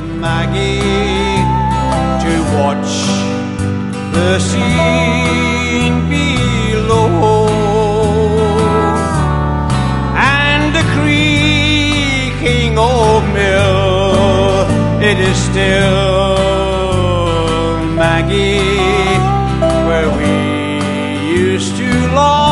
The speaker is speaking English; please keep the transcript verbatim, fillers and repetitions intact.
Maggie to watch the scene below, and the creaking old mill, it is still Maggie where we used to long.